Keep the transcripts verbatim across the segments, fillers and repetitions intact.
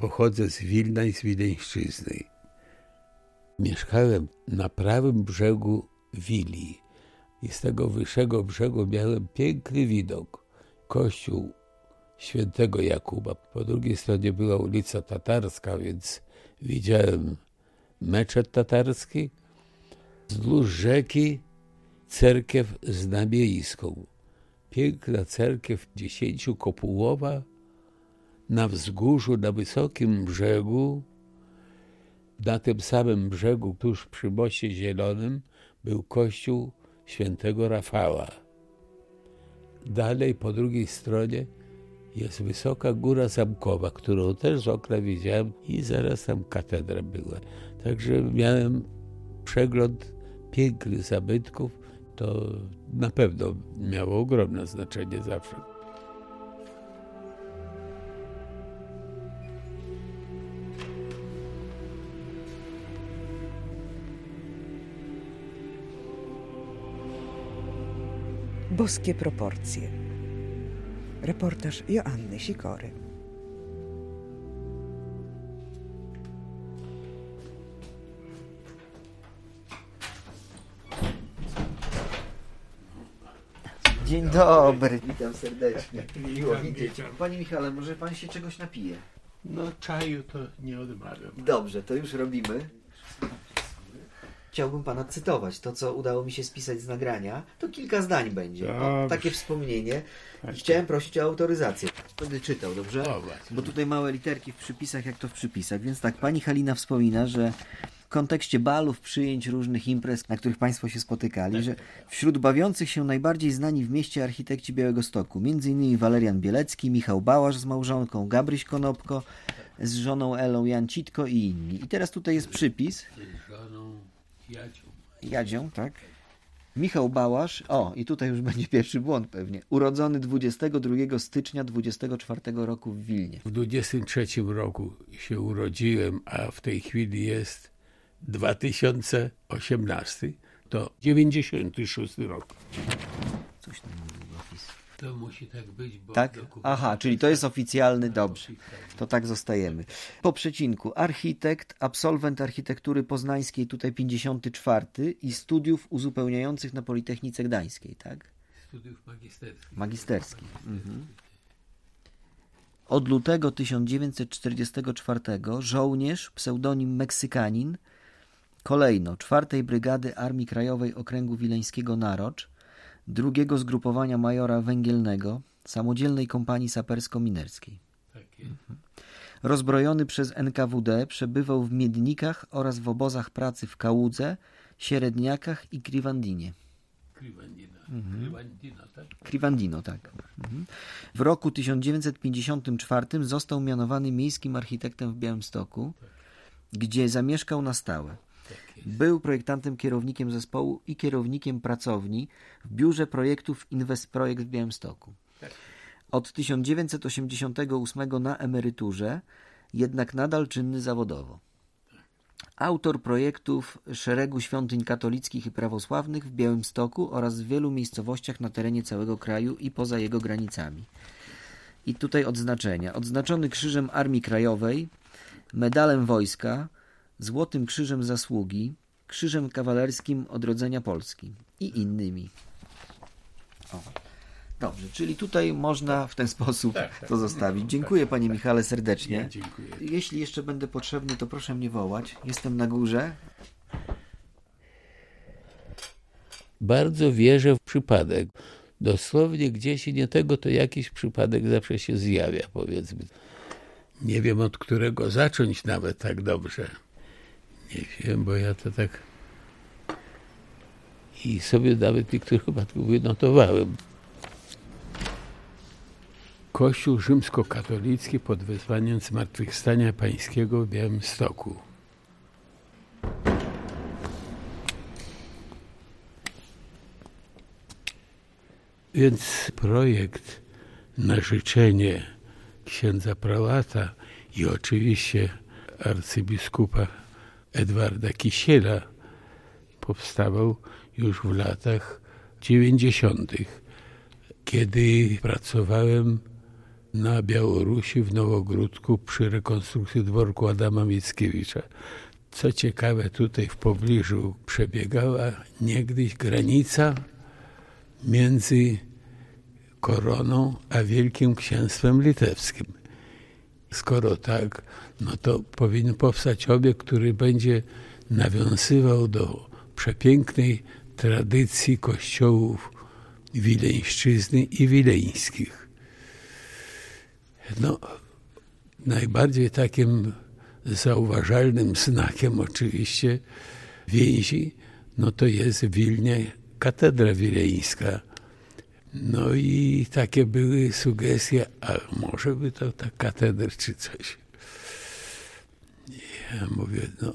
pochodzę z Wilna i z Wileńszczyzny. Mieszkałem na prawym brzegu Wili i z tego wyższego brzegu miałem piękny widok. Kościół Świętego Jakuba. Po drugiej stronie była ulica Tatarska, więc widziałem meczet tatarski. Wzdłuż rzeki cerkiew znamiejską. Piękna cerkiew dziesięciokopułowa na wzgórzu, na wysokim brzegu. Na tym samym brzegu, tuż przy moście zielonym, był kościół Świętego Rafała. Dalej po drugiej stronie jest wysoka góra zamkowa, którą też z okna widziałem i zaraz tam katedra była. Także miałem przegląd pięknych zabytków. To na pewno miało ogromne znaczenie zawsze. Boskie proporcje. Reportaż Joanny Sikory. Dzień dobry, witam serdecznie. Miło widzieć. Panie Michale, może pan się czegoś napije? No czaju to nie odmawiam. Dobrze, to już robimy. Chciałbym pana cytować to, co udało mi się spisać z nagrania. To kilka zdań będzie. O, takie wspomnienie. I chciałem prosić o autoryzację. Będę czytał, dobrze? Bo tutaj małe literki w przypisach, jak to w przypisach. Więc tak, pani Halina wspomina, że w kontekście balów, przyjęć, różnych imprez, na których państwo się spotykali, że wśród bawiących się najbardziej znani w mieście architekci Białegostoku, między innymi Walerian Bielecki, Michał Bałasz z małżonką, Gabryś Konopko z żoną Elą, Jan Citko i inni. I teraz tutaj jest przypis. Z żoną Jadzią. Jadzią, tak. Michał Bałasz, o i tutaj już będzie pierwszy błąd pewnie, urodzony dwudziestego drugiego stycznia dwudziestego czwartego roku w Wilnie. W dwudziestym trzecim roku się urodziłem, a w tej chwili jest dwa tysiące osiemnasty, to dziewięćdziesiąty szósty rok. Coś tam mówił długopis. To musi tak być, bo... Tak? Aha, czyli to jest oficjalny, dobrze. To tak zostajemy. Po przecinku, architekt, absolwent architektury poznańskiej, tutaj pięćdziesiąty czwarty i studiów uzupełniających na Politechnice Gdańskiej, tak? Studiów magisterskich. Magisterskich. Mhm. Od lutego tysiąc dziewięćset czterdziestego czwartego żołnierz, pseudonim Meksykanin, kolejno czwartej Brygady Armii Krajowej Okręgu Wileńskiego Narocz, drugiego zgrupowania majora Węgielnego, samodzielnej kompanii sapersko-minerskiej. Tak jest. Mhm. Rozbrojony przez N K W D przebywał w Miednikach oraz w obozach pracy w Kałudze, Sieredniakach i Kriwandinie. Kriwandino, Mhm. Kriwandino, tak? Kriwandino, tak. Mhm. W roku tysiąc dziewięćset pięćdziesiątym czwartym został mianowany miejskim architektem w Białymstoku, tak, gdzie zamieszkał na stałe. Tak, był projektantem, kierownikiem zespołu i kierownikiem pracowni w biurze projektów Investprojekt w Białymstoku. Tak. Od tysiąc dziewięćset osiemdziesiątego ósmego na emeryturze, jednak nadal czynny zawodowo. Autor projektów szeregu świątyń katolickich i prawosławnych w Białymstoku oraz w wielu miejscowościach na terenie całego kraju i poza jego granicami. I tutaj odznaczenia. Odznaczony Krzyżem Armii Krajowej, Medalem Wojska, Złotym Krzyżem Zasługi, Krzyżem Kawalerskim Odrodzenia Polski i innymi. O. Dobrze, czyli tutaj można w ten sposób tak, tak, to zostawić. Dziękuję tak, panie tak, Michale serdecznie. Ja dziękuję. Jeśli jeszcze będę potrzebny, to proszę mnie wołać. Jestem na górze. Bardzo wierzę w przypadek. Dosłownie gdzieś i nie tego, to jakiś przypadek zawsze się zjawia, powiedzmy. Nie wiem, od którego zacząć nawet tak dobrze. Nie wiem, bo ja to tak i sobie nawet niektórych przypadków wynotowałem. Kościół rzymskokatolicki pod wezwaniem Zmartwychwstania Pańskiego w Białymstoku. Więc projekt na życzenie księdza prałata i oczywiście arcybiskupa Edwarda Kisiela powstawał już w latach dziewięćdziesiątych, kiedy pracowałem na Białorusi, w Nowogródku, przy rekonstrukcji dworku Adama Mickiewicza. Co ciekawe, tutaj w pobliżu przebiegała niegdyś granica między Koroną a Wielkim Księstwem Litewskim. Skoro tak, no to powinien powstać obiekt, który będzie nawiązywał do przepięknej tradycji kościołów wileńszczyzny i wileńskich. No, najbardziej takim zauważalnym znakiem oczywiście więzi, no to jest w Wilnie katedra wileńska. No i takie były sugestie, a może by to ta katedra czy coś. Ja mówię, no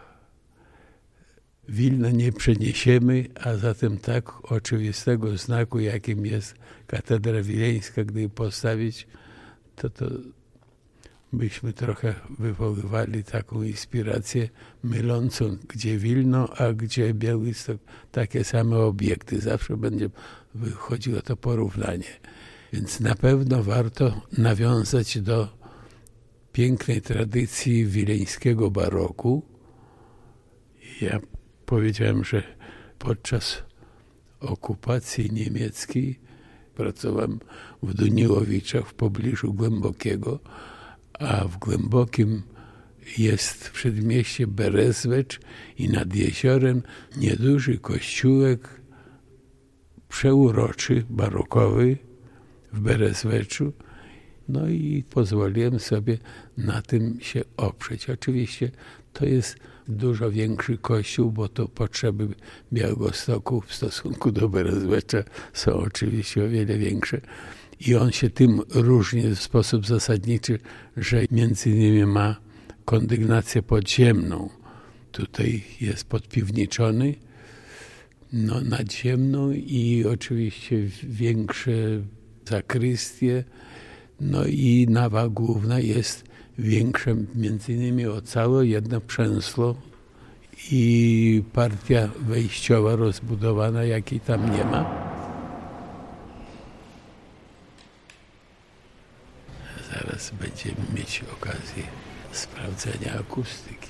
Wilna nie przeniesiemy, a zatem tak oczywistego znaku, jakim jest katedra wileńska, gdy postawić, to to byśmy trochę wywoływali taką inspirację mylącą, gdzie Wilno, a gdzie Białystok, takie same obiekty. Zawsze będzie wychodziło to porównanie. Więc na pewno warto nawiązać do pięknej tradycji wileńskiego baroku. Ja powiedziałem, że podczas okupacji niemieckiej pracowałem w Duniłowiczach w pobliżu Głębokiego, a w Głębokim jest w przedmieście Berezwecz i nad jeziorem nieduży kościółek przeuroczy, barokowy w Berezweczu. No i pozwoliłem sobie na tym się oprzeć. Oczywiście to jest dużo większy kościół, bo to potrzeby Białegostoku w stosunku do Berezwecza są oczywiście o wiele większe. I on się tym różni w sposób zasadniczy, że między innymi ma kondygnację podziemną. Tutaj jest podpiwniczony, no, nadziemną i oczywiście większe zakrystie. No i nawa główna jest większa, między innymi o całe jedno przęsło i partia wejściowa rozbudowana, jakiej tam nie ma. Zaraz będziemy mieć okazję sprawdzenia akustyki.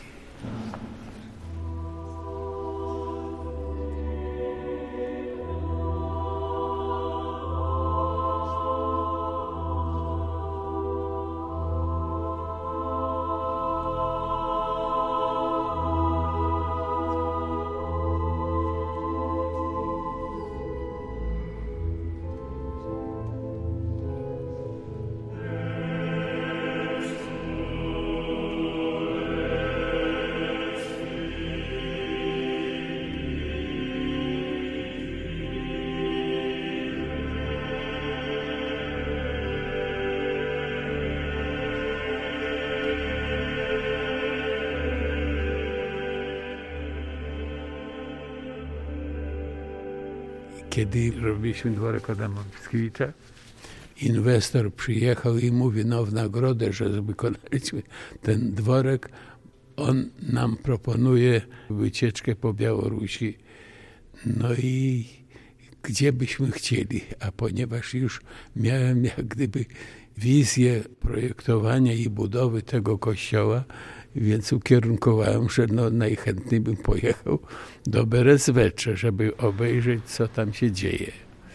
Kiedy robiliśmy dworek Adama Mickiewicza, inwestor przyjechał i mówi, no w nagrodę, że wykonaliśmy ten dworek, on nam proponuje wycieczkę po Białorusi. No i gdzie byśmy chcieli, a ponieważ już miałem jak gdyby wizję projektowania i budowy tego kościoła, więc ukierunkowałem, że no najchętniej bym pojechał do Berezwecza, żeby obejrzeć, co tam się dzieje.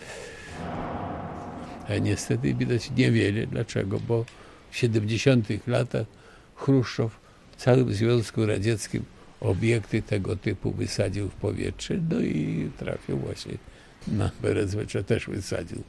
A niestety widać niewiele. Dlaczego? Bo w siedemdziesiątych latach Chruszczow w całym Związku Radzieckim obiekty tego typu wysadził w powietrze, no i trafił właśnie na Berezwecza, też wysadził.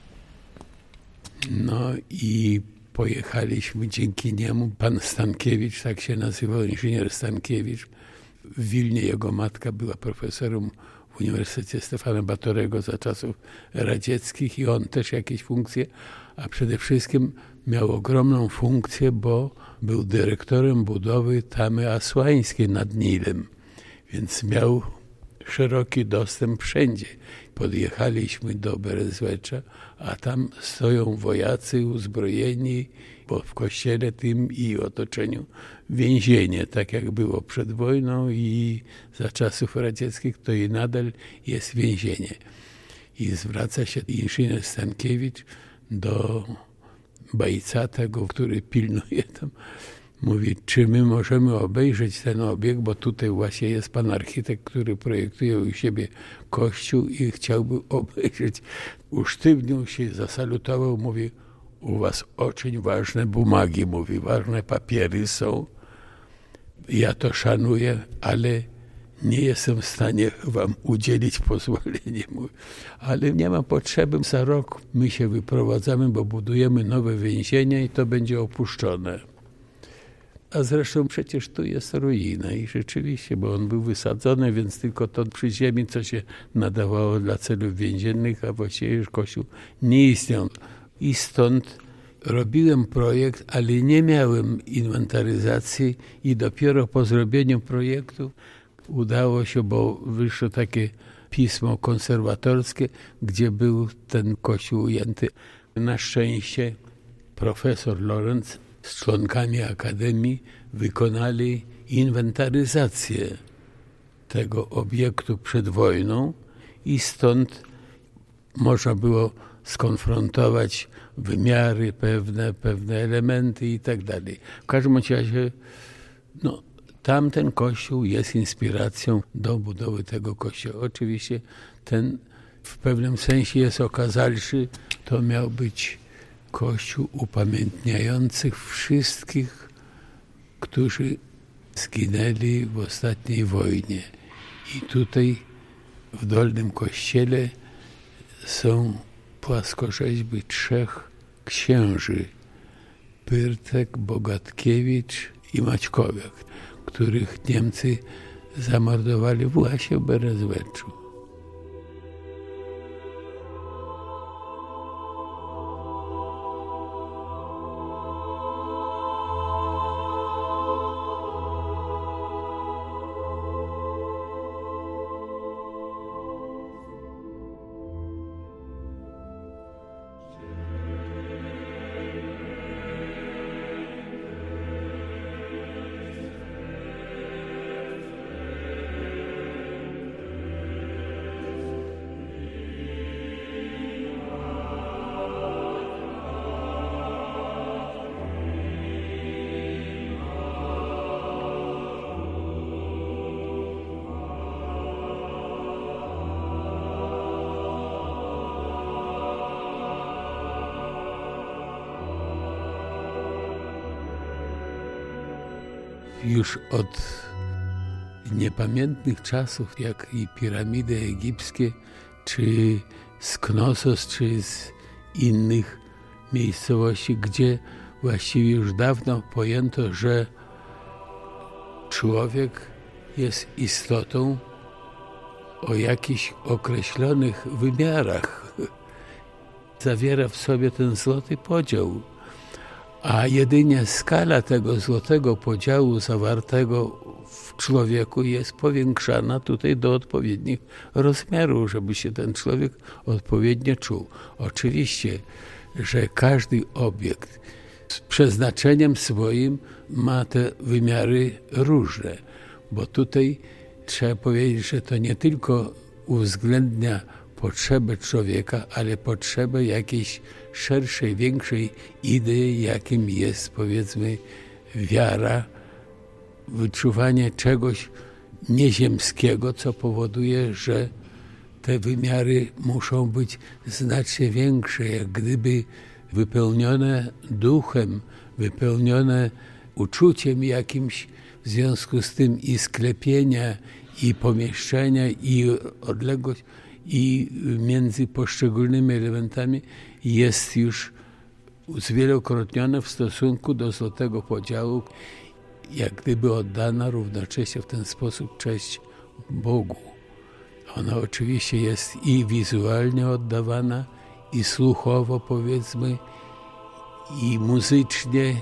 No i pojechaliśmy dzięki niemu, pan Stankiewicz, tak się nazywał, inżynier Stankiewicz. W Wilnie jego matka była profesorem w Uniwersytecie Stefana Batorego za czasów radzieckich i on też jakieś funkcje, a przede wszystkim miał ogromną funkcję, bo był dyrektorem budowy Tamy Asłańskiej nad Nilem, więc miał szeroki dostęp wszędzie. Podjechaliśmy do Berezwecza, a tam stoją wojacy uzbrojeni, bo w kościele tym i otoczeniu więzienie, tak jak było przed wojną i za czasów radzieckich, to i nadal jest więzienie. I zwraca się inżynier Stankiewicz do Bajcatego, który pilnuje tam, mówi, czy my możemy obejrzeć ten obiekt, bo tutaj właśnie jest pan architekt, który projektuje u siebie kościół i chciałby obejrzeć. Usztywnił się, zasalutował, mówi, u was очень ważne bumagi, mówi, ważne papiery są. Ja to szanuję, ale nie jestem w stanie wam udzielić pozwolenia. Mówi, ale nie ma potrzeby, za rok my się wyprowadzamy, bo budujemy nowe więzienie i to będzie opuszczone. A zresztą przecież tu jest ruina i rzeczywiście, bo on był wysadzony, więc tylko to przy ziemi, co się nadawało dla celów więziennych, a właściwie już kościół nie istniał. I stąd robiłem projekt, ale nie miałem inwentaryzacji i dopiero po zrobieniu projektu udało się, bo wyszło takie pismo konserwatorskie, gdzie był ten kościół ujęty. Na szczęście profesor Lorenz z członkami Akademii wykonali inwentaryzację tego obiektu przed wojną i stąd można było skonfrontować wymiary pewne, pewne elementy i tak dalej. W każdym razie no, tamten kościół jest inspiracją do budowy tego kościoła. Oczywiście ten w pewnym sensie jest okazalszy, to miał być kościół upamiętniających wszystkich, którzy zginęli w ostatniej wojnie. I tutaj w Dolnym Kościele są płaskorzeźby trzech księży, Pyrtek, Bogatkiewicz i Maćkowiak, których Niemcy zamordowali właśnie w Berezoweczu. Już od niepamiętnych czasów, jak i piramidy egipskie, czy z Knossos, czy z innych miejscowości, gdzie właściwie już dawno pojęto, że człowiek jest istotą o jakichś określonych wymiarach. Zawiera w sobie ten złoty podział. A jedynie skala tego złotego podziału zawartego w człowieku jest powiększana tutaj do odpowiednich rozmiarów, żeby się ten człowiek odpowiednio czuł. Oczywiście, że każdy obiekt z przeznaczeniem swoim ma te wymiary różne, bo tutaj trzeba powiedzieć, że to nie tylko uwzględnia potrzebę człowieka, ale potrzebę jakiejś szerszej, większej idei, jakim jest, powiedzmy, wiara, wyczuwanie czegoś nieziemskiego, co powoduje, że te wymiary muszą być znacznie większe, jak gdyby wypełnione duchem, wypełnione uczuciem jakimś, w związku z tym i sklepienia, i pomieszczenia, i odległość, i między poszczególnymi elementami jest już zwielokrotnione w stosunku do złotego podziału, jak gdyby oddana równocześnie w ten sposób cześć Bogu. Ona oczywiście jest i wizualnie oddawana, i słuchowo, powiedzmy, i muzycznie,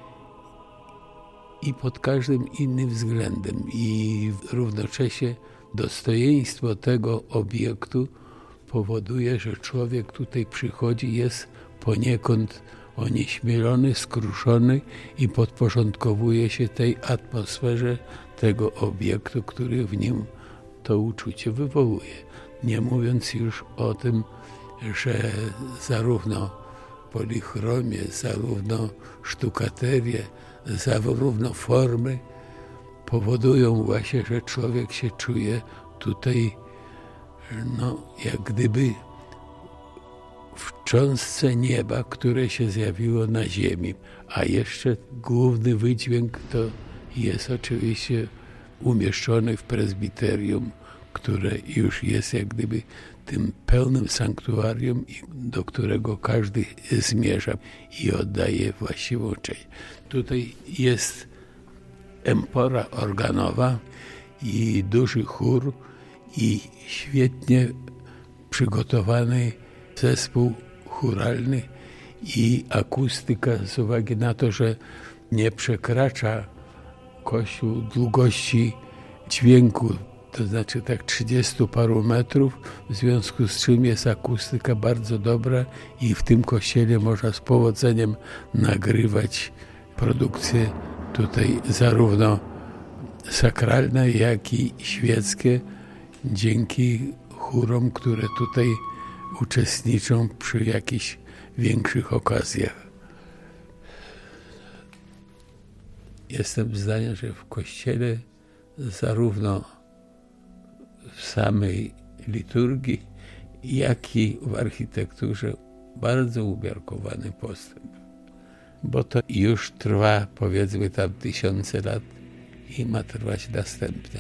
i pod każdym innym względem. I równocześnie dostojeństwo tego obiektu powoduje, że człowiek tutaj przychodzi, jest poniekąd onieśmielony, skruszony i podporządkowuje się tej atmosferze tego obiektu, który w nim to uczucie wywołuje. Nie mówiąc już o tym, że zarówno polichromię, zarówno sztukaterię, zarówno formy powodują właśnie, że człowiek się czuje tutaj, no, jak gdyby w cząstce nieba, które się zjawiło na ziemi. A jeszcze główny wydźwięk to jest oczywiście umieszczony w prezbiterium, które już jest jak gdyby tym pełnym sanktuarium, do którego każdy zmierza i oddaje właściwą cześć. Tutaj jest empora organowa i duży chór i świetnie przygotowany zespół chóralny i akustyka z uwagi na to, że nie przekracza kościół długości dźwięku, to znaczy tak trzydziestu paru metrów, w związku z czym jest akustyka bardzo dobra i w tym kościele można z powodzeniem nagrywać produkcje tutaj zarówno sakralne, jak i świeckie, dzięki chórom, które tutaj uczestniczą przy jakichś większych okazjach. Jestem zdania, że w kościele zarówno w samej liturgii, jak i w architekturze bardzo umiarkowany postęp. Bo to już trwa, powiedzmy, tam tysiące lat i ma trwać następne.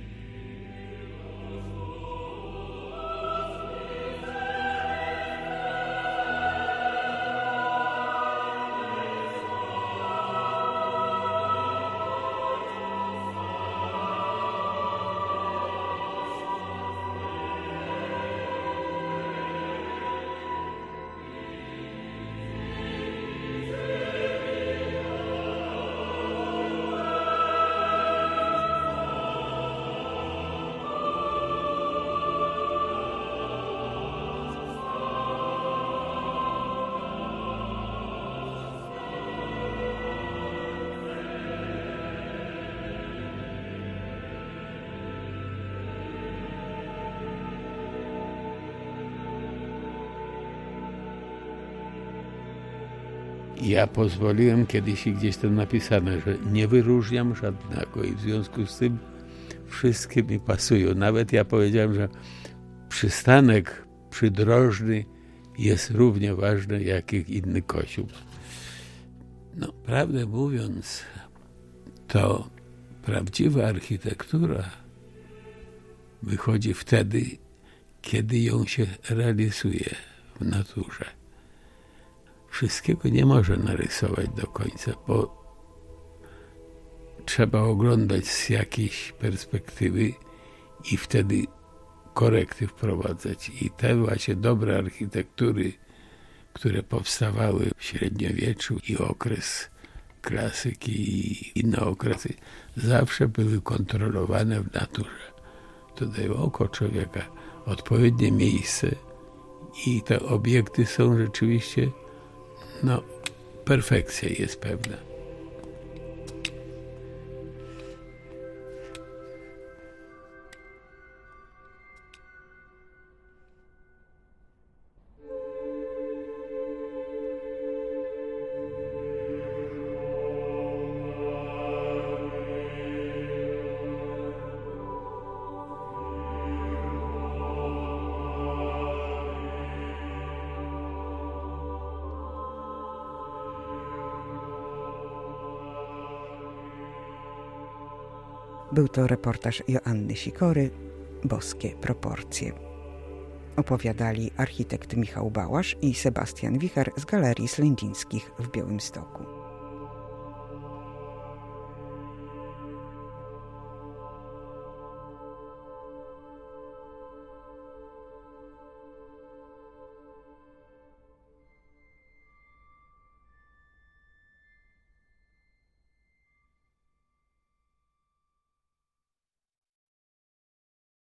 Ja pozwoliłem kiedyś i gdzieś tam napisane, że nie wyróżniam żadnego i w związku z tym wszystkie mi pasują. Nawet ja powiedziałem, że przystanek przydrożny jest równie ważny jak i inny kościół. No, prawdę mówiąc, to prawdziwa architektura wychodzi wtedy, kiedy ją się realizuje w naturze. Wszystkiego nie może narysować do końca, bo trzeba oglądać z jakiejś perspektywy i wtedy korekty wprowadzać. I te właśnie dobre architektury, które powstawały w średniowieczu i okres klasyki i inne okresy, zawsze były kontrolowane w naturze. Tutaj oko człowieka, odpowiednie miejsce i te obiekty są rzeczywiście, no, perfekcja jest pewna. Był to reportaż Joanny Sikory, Boskie proporcje. Opowiadali architekt Michał Bałasz i Sebastian Wicher z Galerii Slędzińskich w Białymstoku.